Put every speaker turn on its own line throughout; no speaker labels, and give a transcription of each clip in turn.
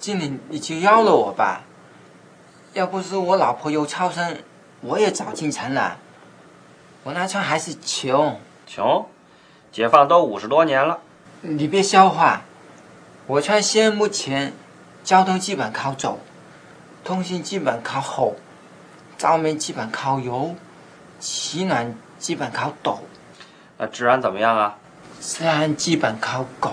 经理，你就饶了我吧。要不是我老婆有超生，我也早进城了。我那时候还是穷。
穷？解放都50多年了。
你别笑话，我川县目前交通基本靠走，通信基本靠吼，照明基本靠油，取暖基本靠抖。
那治安怎么样啊？
治安基本靠狗。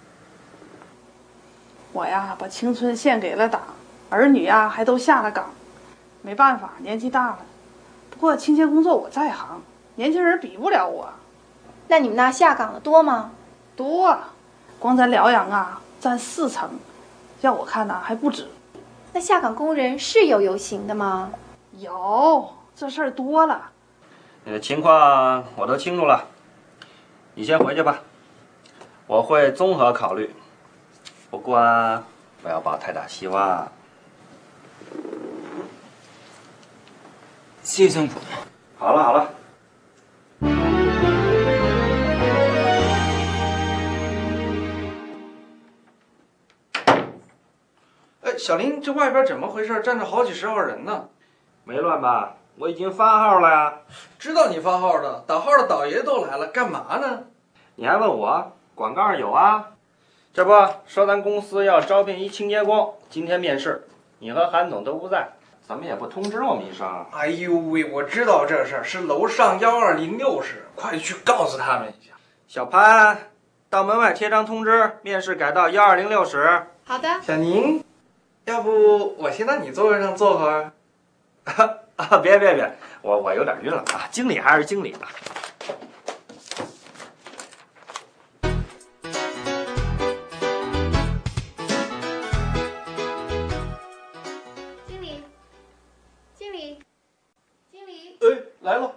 我呀，把青春献给了党，儿女呀还都下了岗，没办法，年纪大了。不过清洁工作我在行，年轻人比不了我。
那你们那下岗的多吗？
多啊，光咱辽阳啊占4成，要我看呐还不止。
那下岗工人是有游行的吗？
有，这事儿多了。
你的情况我都清楚了，你先回去吧，我会综合考虑。不过不要抱太大希望。
谢政府。
好了好了。
哎，小林，这外边怎么回事？站着好几十号人呢。
没乱吧？我已经发号了呀。
知道你发号的，打号的倒爷都来了，干嘛呢？
你还问我？广告有啊。这不说咱公司要招聘一清洁工，今天面试，你和韩总都不在，怎么也不通知我们一声。
哎呦喂，我知道这事儿是楼上120-6室，快去告诉他们一下。
小潘，到门外贴张通知，面试改到120-6室。
好的。
小宁，要不我先到你座位上坐会儿？
别，我有点晕了啊！经理还是经理吧。
经理。
哎，来了。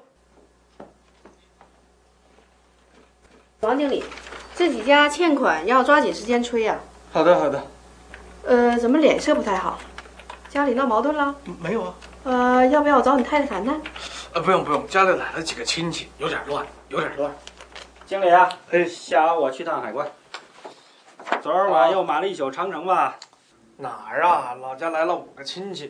王经理，这几家欠款要抓紧时间催呀。
好的。
怎么脸色不太好？家里闹矛盾了？
没有啊。
要不要我找你太太谈谈？
不用，家里来了几个亲戚，有点乱。
经理啊，下午我去趟海关。昨儿晚又买了一宿长城吧？
哪儿啊？老家来了5个亲戚。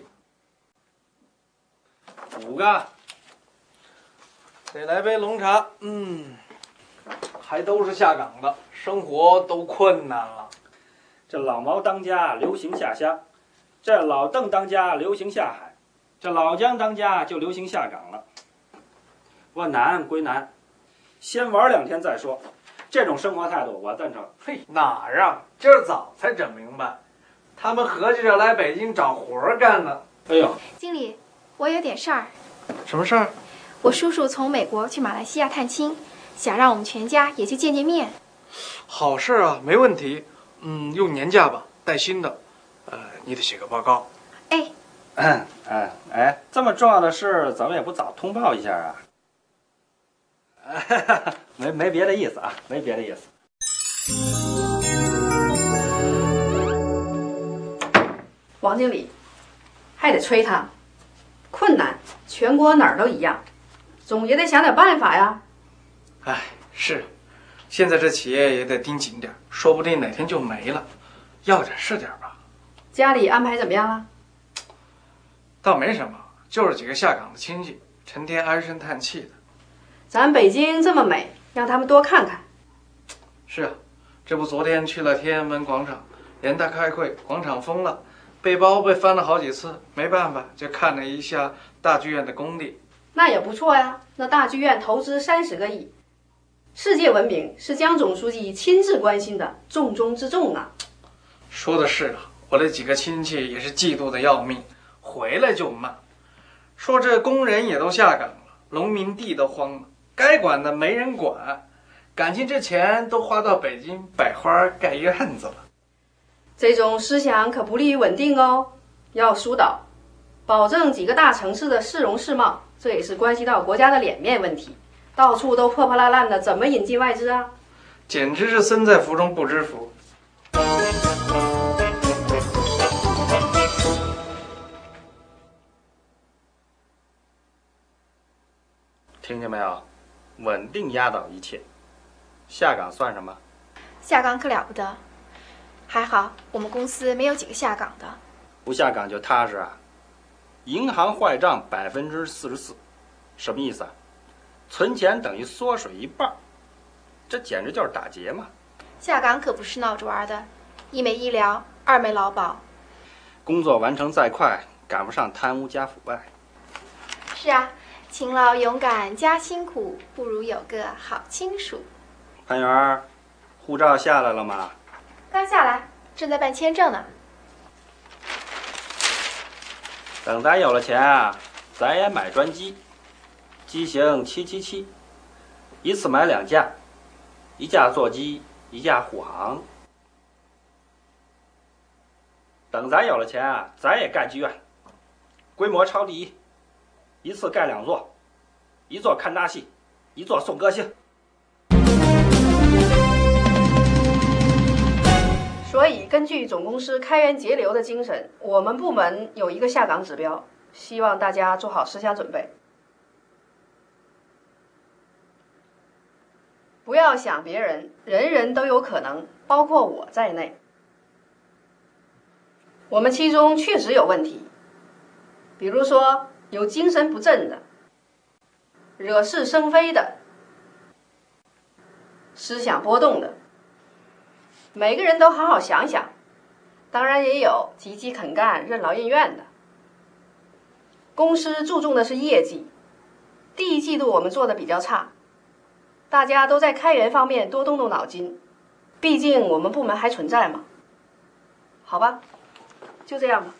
5个。
得来杯浓茶。还都是下岗的，生活都困难了。
这老毛当家，流行下乡；这老邓当家，流行下海；这老姜当家，就流行下岗了。不过难归难，先玩2天再说。这种生活态度我赞成。
嘿，哪儿啊？今儿早才整明白，他们合计着来北京找活干呢。
哎呦，
经理，我有点事儿。
什么事儿？
我叔叔从美国去马来西亚探亲，想让我们全家也去见见面。
好事啊，没问题。用年假吧，带薪的。你得写个报告。
哎，
这么重要的事，怎么也不早通报一下啊？没别的意思啊，没别的意思。
王经理，还得催他，困难，全国哪儿都一样，总也得想点办法呀。
哎，是，现在这企业也得盯紧点，说不定哪天就没了。要点是点吧。
家里安排怎么样了？
倒没什么，就是几个下岗的亲戚，成天唉声叹气的。
咱北京这么美，让他们多看看。
是啊，这不昨天去了天安门广场，人大开会，广场封了，背包被翻了好几次，没办法，就看了一下大剧院的工地。
那也不错呀，那大剧院投资30个亿，世界闻名，是江总书记亲自关心的重中之重啊。
说的是啊，我这几个亲戚也是嫉妒的要命，回来就骂，说这工人也都下岗了，农民地都荒了，该管的没人管，感情这钱都花到北京摆花盖院子了。
这种思想可不利于稳定哦，要疏导，保证几个大城市的市容市貌，这也是关系到国家的脸面问题。到处都破破烂烂的，怎么引进外资啊？
简直是身在福中不知福。
听见没有？稳定压倒一切，下岗算什么？
下岗可了不得。 还好我们公司没有几个下岗的。
不下岗就踏实啊。银行坏账44%，什么意思啊？存钱等于缩水1半，这简直就是打劫嘛！
下岗可不是闹着玩的，一没医疗，二没劳保。
工作完成再快，赶不上贪污加腐败。
是啊，勤劳勇敢加辛苦，不如有个好亲属。
潘源，护照下来了吗？
刚下来，正在办签证呢。
等咱有了钱啊，咱也买专机，机型777，一次买2架，一架座机，一架护航。等咱有了钱啊，咱也盖剧院，规模超第一，一次盖2座，一座看大戏，一座送歌星。
所以，根据总公司开源节流的精神，我们部门有一个下岗指标，希望大家做好思想准备。不要想别人，人人都有可能，包括我在内。我们其中确实有问题，比如说有精神不振的、惹是生非的、思想波动的。每个人都好好想想，当然也有积极肯干、任劳任怨的。公司注重的是业绩，第一季度我们做的比较差，大家都在开源方面多动动脑筋，毕竟我们部门还存在嘛。好吧，就这样吧。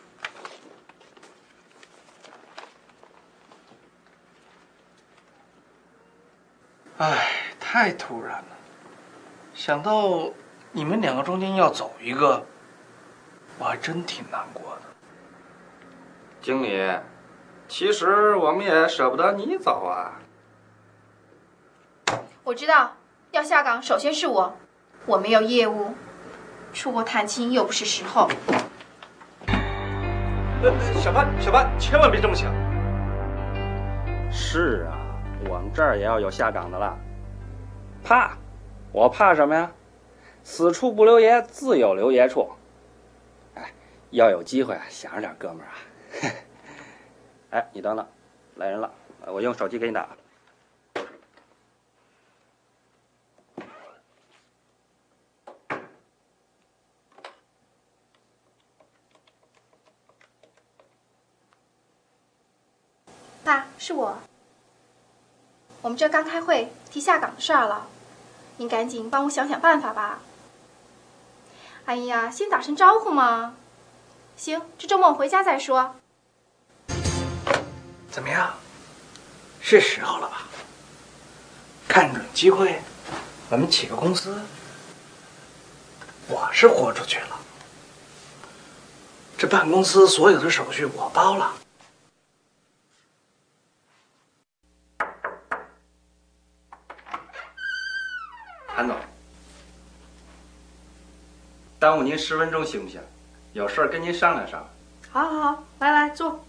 唉，太突然了，想到你们2个中间要走一个，我还真挺难过的。
经理，其实我们也舍不得你走啊。
我知道，要下岗首先是我，我没有业务，出国探亲又不是时候。
小潘，千万别这么想。
是啊，我们这儿也要有下岗的了。怕？我怕什么呀？此处不留爷，自有留爷处。哎，要有机会啊，想着点哥们儿啊。哎，你等等，来人了，我用手机给你打。
爸，是我。我们这刚开会提下岗的事儿了，您赶紧帮我想想办法吧。哎呀，先打声招呼嘛。行，这周末回家再说。
怎么样？是时候了吧？看准机会，我们起个公司。我是豁出去了，这办公司所有的手续我包了。
韩总，耽误您10分钟行不行？有事儿跟您商量商量。
好好好，来坐。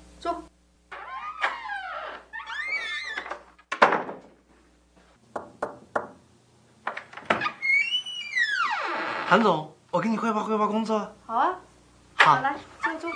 韩总，我给你汇报工作。
好啊，
好，
来坐。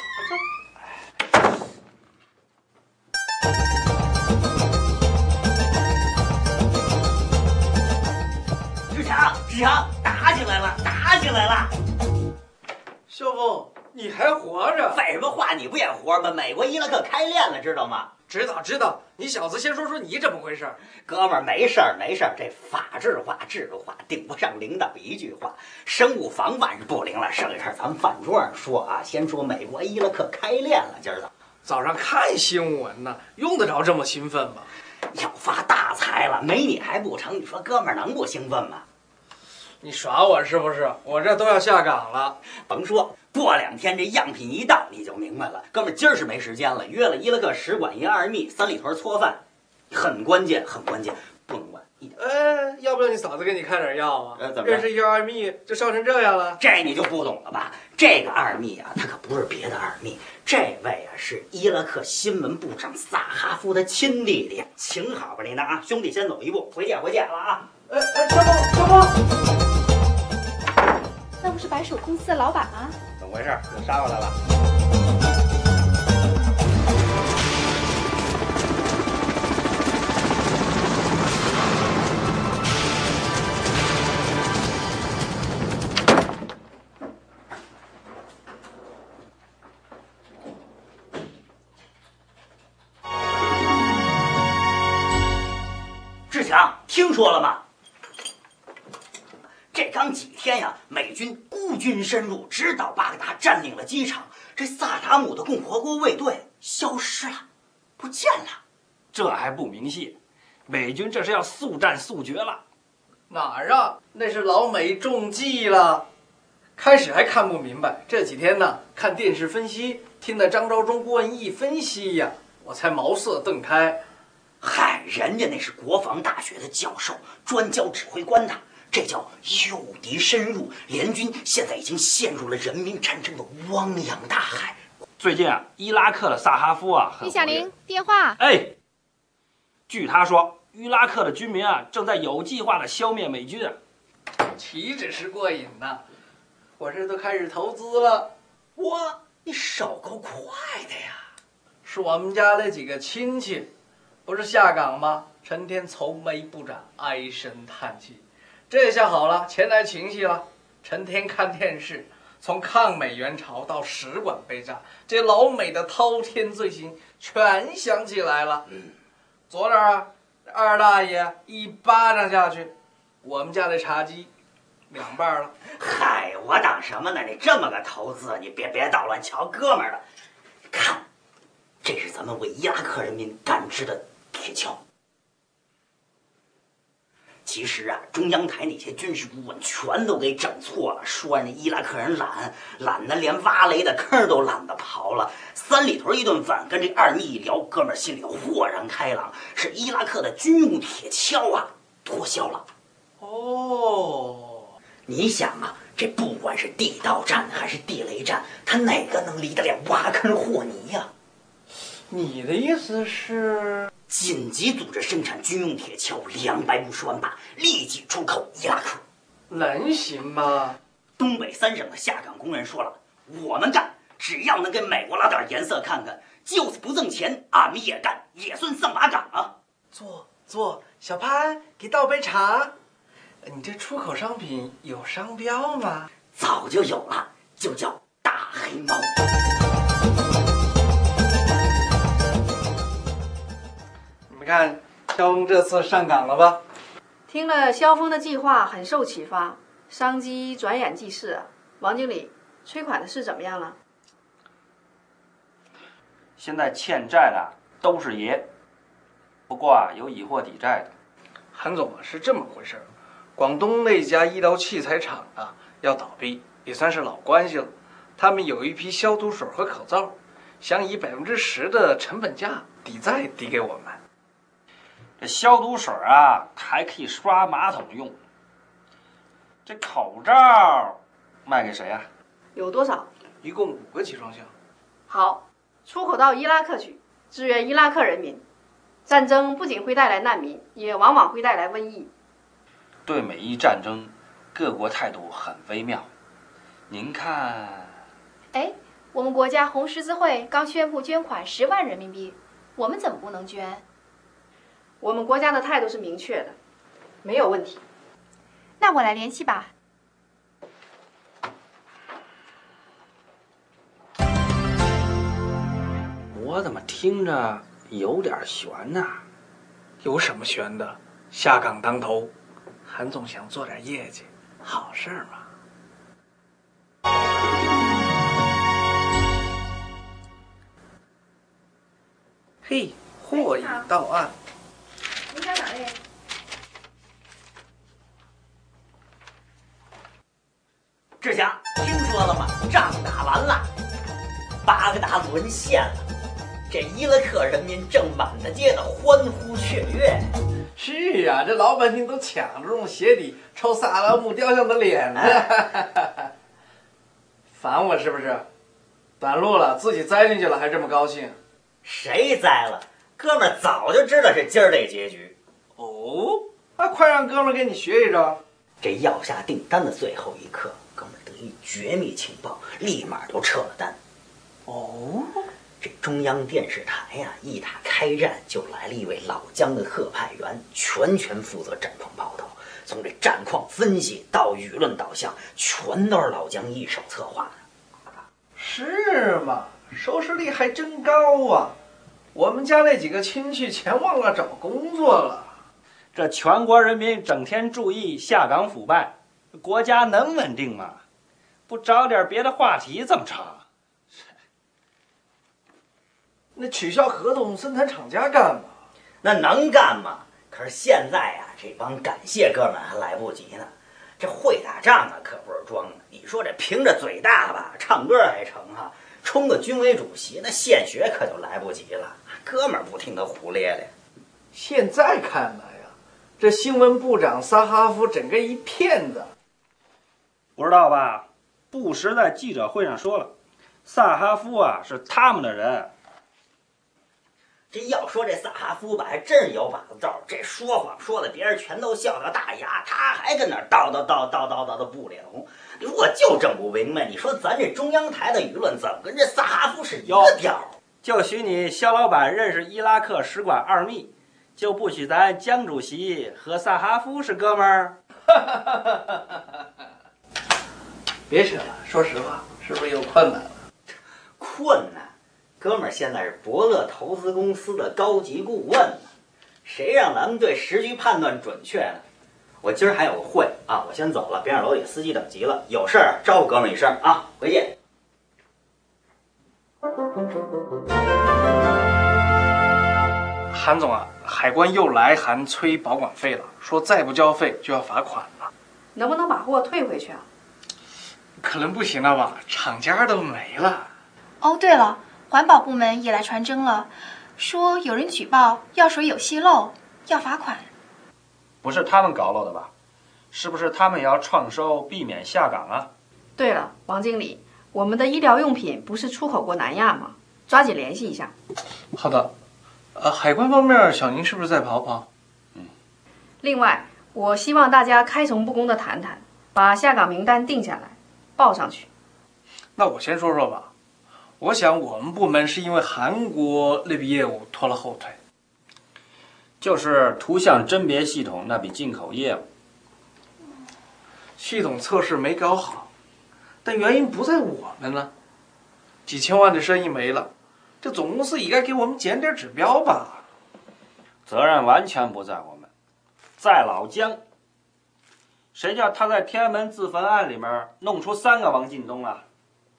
志强，打起来了！
校风，你还活着？
废什么话，你不也活吗？美国伊拉克开练了，知道吗？
知道。你小子先说你怎么回事？
哥们儿，没事儿。这法制化、制度化顶不上领导一句话，生物防范是不灵了，剩下事咱们饭桌上说啊。先说美国伊拉克开练了，今儿个
早上看新闻呢，用得着这么兴奋吗？
要发大财了，没你还不成？你说哥们儿能不兴奋吗？
你耍我是不是？我这都要下岗了。
甭说，过2天这样品一到，你就明白了。哥们儿，今儿是没时间了，约了伊拉克使馆一2秘3里屯搓饭，很关键，不能晚一点。
要不要你嫂子给你开点药啊？
怎么
认识一2秘就烧成这样了？
这你就不懂了吧？这个2秘啊，他可不是别的2秘，这位啊是伊拉克新闻部长萨哈夫的亲弟弟，请好吧你呢啊，兄弟先走一步，回见了啊！
小宝。
那不是白手公司的老板吗？
怎么回事？又杀过来了？
志强，听说了吗？这刚几天呀，美军孤军深入，直捣巴格达，占领了机场。这萨达姆的共和国卫队消失了，不见了。
这还不明谢？美军这是要速战速决了。
哪儿啊？那是老美中计了。开始还看不明白，这几天呢，看电视分析，听了张召忠顾问一分析呀，我才茅塞顿开。
嗨，人家那是国防大学的教授，专教指挥官的，这叫诱敌深入。联军现在已经陷入了人民战争的汪洋大海。
最近啊，伊拉克的萨哈夫啊，
李小玲，电话。
哎，据他说，伊拉克的军民啊，正在有计划的消灭美军啊。
岂止是过瘾呐！我这都开始投资了。
你手够快的呀！
是我们家那几个亲戚，不是下岗吗？成天愁眉不展，唉声叹气。这下好了，前来情绪了，成天看电视，从抗美援朝到使馆被炸，这老美的滔天罪行全想起来了。昨天啊，二大爷一巴掌下去，我们家的茶几2半了。
嗨，我当什么呢？你这么个投资，你别捣乱瞧哥们儿了。看，这是咱们为伊拉克人民赶制的铁锹。其实啊，中央台那些军事顾问全都给整错了，说人家伊拉克人懒得连挖雷的坑都懒得刨了。3里屯一顿饭，跟这二妮一聊，哥们儿心里豁然开朗，是伊拉克的军用铁锹啊脱销了。
哦，
你想啊，这不管是地道战还是地雷战，他哪个能离得了挖坑和泥呀？
你的意思是？
紧急组织生产军用铁锹250万把，立即出口伊拉克。
能行吗？
东北3省的下岗工人说了，我们干，只要能给美国拉点颜色看看，就是不挣钱，俺们也干，也算上马岗啊。
坐，小潘，给倒杯茶。你这出口商品有商标吗？
早就有了，就叫大黑猫。
你看，萧峰这次上岗了吧？
听了萧峰的计划，很受启发，商机转眼即逝啊。王经理，催款的事怎么样了？
现在欠债的都是爷，不过啊，有以货抵债的。
韩总啊，是这么回事儿，广东那家医疗器材厂啊要倒闭，也算是老关系了。他们有一批消毒水和口罩，想以10%的成本价抵债抵给我们。
这消毒水啊，还可以刷马桶用。这口罩卖给谁啊？
有多少？
一共5个集装箱。
好，出口到伊拉克去，支援伊拉克人民。战争不仅会带来难民，也往往会带来瘟疫。
对美伊战争，各国态度很微妙。您看，
哎，我们国家红十字会刚宣布捐款10万人民币，我们怎么不能捐？
我们国家的态度是明确的，没有问题。
那我来联系吧。
我怎么听着有点悬呐？
有什么悬的？下岗当头，韩总想做点业绩，好事嘛。嘿，货已到岸。
您在哪里？
志强，听说了吗？仗打完了，巴格达沦陷了，这伊拉克人民正满大街的欢呼雀跃。
是啊，这老百姓都抢着用鞋底抽萨拉姆雕像的脸呢。烦我是不是？短路了，自己栽进去了还这么高兴？
谁栽了？哥们儿早就知道是今儿这结局。
哦，那快让哥们儿给你学一招。
这要下订单的最后一刻，哥们儿得一绝密情报，立马就撤了单。
哦，
这中央电视台呀，一打开战就来了一位老姜的特派员，全权负责战况报道，从这战况分析到舆论导向，全都是老姜一手策划的。
是吗？收视率还真高啊！我们家那几个亲戚全忘了找工作了。
这全国人民整天注意下岗腐败，国家能稳定吗？不找点别的话题怎么成？
那取消合同生产厂家干嘛？
那能干吗？可是现在呀，这帮感谢哥们还来不及呢。这会打仗啊，可不是装的。你说这凭着嘴大吧，唱歌还成哈，冲个军委主席，那献血可就来不及了。哥们儿不听他胡咧咧。
现在看来呀，这新闻部长萨哈夫整个一骗子。
不知道吧？布什在记者会上说了，萨哈夫啊是他们的人。
这要说这萨哈夫吧，还真是有把子道，这说谎说的别人全都笑掉大牙，他还跟那儿叨的不了。我就整不明白，你说咱这中央台的舆论怎么跟这萨哈夫是一个调？
就许你肖老板认识伊拉克使馆二秘，就不许咱江主席和萨哈夫是哥们儿？
别扯了，说实话，是不是有困难了？
困难？哥们儿现在是伯乐投资公司的高级顾问呢，谁让咱们对时局判断准确呢？我今儿还有个会啊，我先走了，别让楼里司机等急了。有事儿招呼哥们儿一声啊，回见。
韩总啊，海关又来函催保管费了，说再不交费就要罚款了。
能不能把货退回去啊？
可能不行了吧，厂家都没了。
哦，对了，环保部门也来传真了，说有人举报药水有泄漏，要罚款。
不是他们搞漏的吧？是不是他们也要创收，避免下岗啊？
对了，王经理，我们的医疗用品不是出口过南亚吗？抓紧联系一下。
好的。海关方面，小宁是不是再跑跑？
另外，我希望大家开诚布公地谈谈，把下岗名单定下来，报上去。
那我先说说吧。我想我们部门是因为韩国那笔业务拖了后腿，
就是图像甄别系统那笔进口业务，
系统测试没搞好，但原因不在我们呢。几千万的生意没了，这总公司也该给我们检点指标吧？
责任完全不在我们，在老姜。谁叫他在天安门自焚案里面弄出3个王进东了？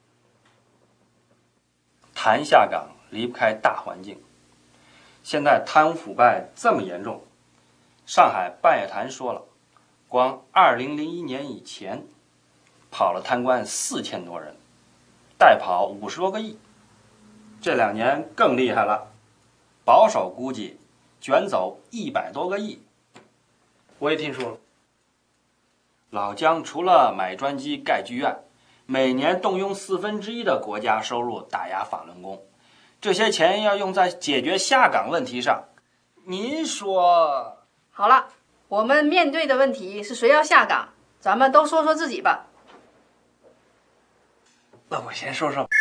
谈下岗离不开大环境，现在贪污腐败这么严重，上海半夜谈说了，光2001年以前，跑了贪官4000多人，代跑50多个亿。这2年更厉害了，保守估计卷走100多个亿。
我也听说了。
老姜除了买专机盖剧院，每年动用1/4的国家收入打压法轮功，这些钱要用在解决下岗问题上，您说？
好了，我们面对的问题是谁要下岗，咱们都说说自己吧。
那我先说说。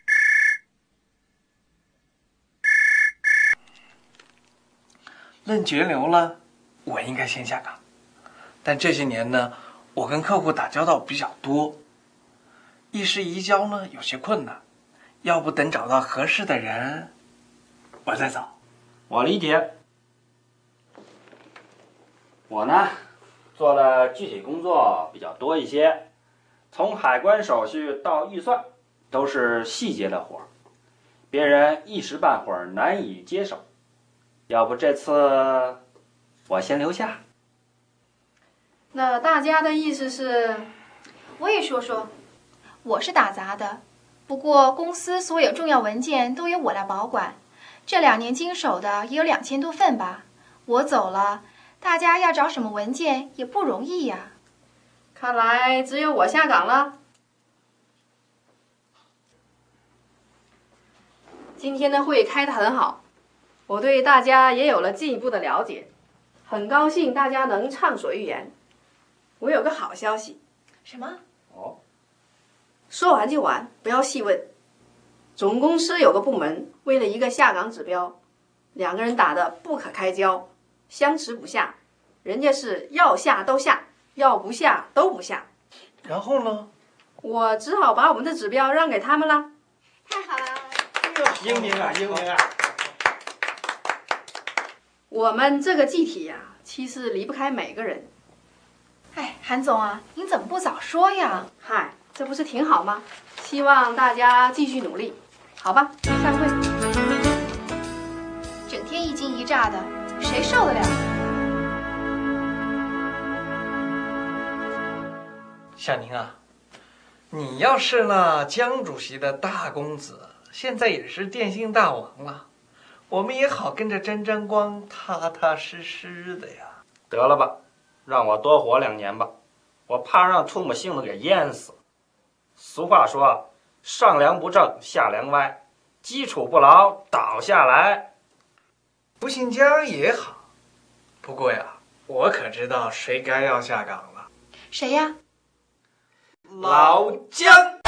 论节流了，我应该先下岗。但这些年呢，我跟客户打交道比较多，一时移交呢有些困难，要不等找到合适的人，我再走。
我理解。我呢，做的具体工作比较多一些，从海关手续到预算，都是细节的活儿，别人一时半会儿难以接手。要不这次我先留下。
那大家的意思是？
我也说说，我是打杂的，不过公司所有重要文件都由我来保管，这2年经手的也有2000多份吧。我走了，大家要找什么文件也不容易呀。
看来只有我下岗了。今天的会开得很好，我对大家也有了进一步的了解，很高兴大家能畅所欲言。我有个好消息。
什么？
哦，
说完就完，不要细问。总公司有个部门，为了一个下岗指标，2个人打得不可开交，相持不下。人家是要下都下，要不下都不下。
然后呢？
我只好把我们的指标让给他们了。
太好了！
英明啊，英明啊！
我们这个集体呀，其实离不开每个人。
哎，韩总啊，您怎么不早说呀？
嗨，这不是挺好吗？希望大家继续努力，好吧？散会。
整天一惊一乍的，谁受得了？
小宁啊，你要是那江主席的大公子，现在也是电信大王了，我们也好跟着沾沾光，踏踏实实的呀。
得了吧，让我多活2年吧，我怕让唾沫星子给淹死。俗话说，上梁不正下梁歪，基础不牢倒下来。
不姓江也好，不过呀，我可知道谁该要下岗了。
谁呀？
老江。